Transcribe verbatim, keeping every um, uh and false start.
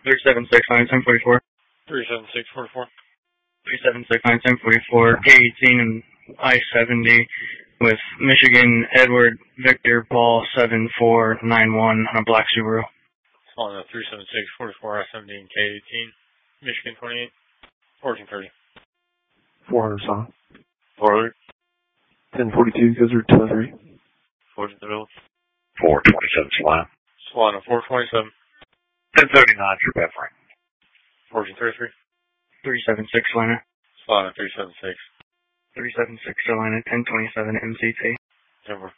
three seven six nine ten forty-four. three seven six forty-four. three seven six nine ten forty-four. K eighteen and I seventy with Michigan Edward Victor Paul seven four nine one on a black Subaru. On the three seven six forty-four I seventy and K eighteen. Michigan twenty-eight. fourteen thirty. four hundred south. four hundred. ten forty-two, Gizzard two oh three. fourteen thirty. four twenty-seven Solana. Solana four twenty-seven. ten thirty-nine True F rank. fourteen thirty-three. three seven six Solana. Solana three seven six. three seven six Solana ten twenty-seven M C T. Denver.